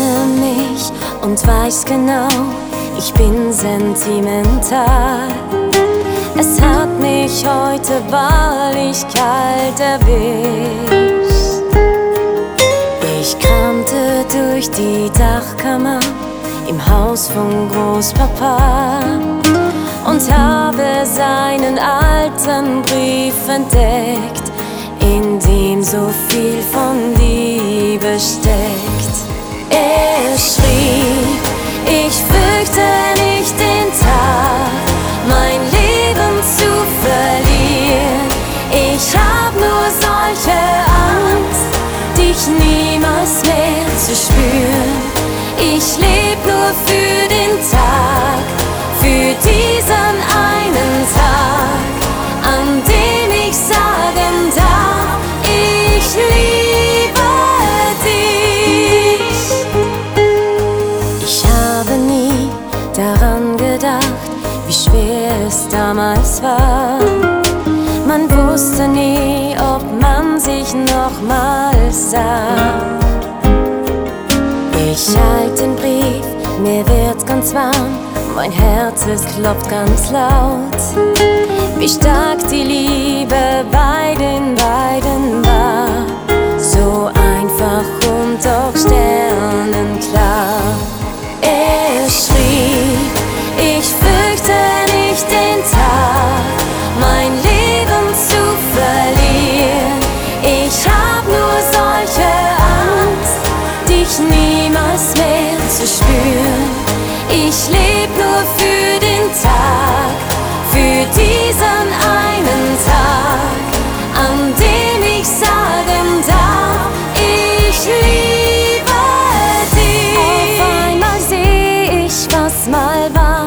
kenne mich und weiß genau, ich bin sentimental. Es hat mich heute wahrlich kalt erwischt. Ich kramte durch die Dachkammer im Haus von Großpapa und habe seinen alten Brief entdeckt, in dem so viel von Liebe steckt. Er schrieb: Ich fürchte nicht den Tag, mein Leben zu verlieren. Ich hab nur solche Angst, dich niemals mehr zu spüren. Ich leb nur für den Tag, für diesen einen Tag, an dem ich sagen darf, ich liebe dich. Ich habe nie daran gedacht, wie schwer es damals war. Man wusste nie, ob man sich nochmals sah. Ich halte den Brief, mir wird's ganz warm, mein Herz, es klopft ganz laut. Wie stark die Liebe bei den beiden war, so einfach und doch sternenklar. Er schrieb: Ich fürchte nicht den Tag, mein Leben zu verlieren. Ich hab nur solche Angst, dich niemals mehr zu spüren. Ich leb nur für den Tag, für diesen einen Tag, an dem ich sagen darf, ich liebe dich. Auf einmal seh ich, was mal war,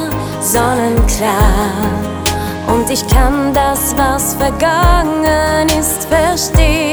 sonnenklar. Und ich kann das, was vergangen ist, verstehen.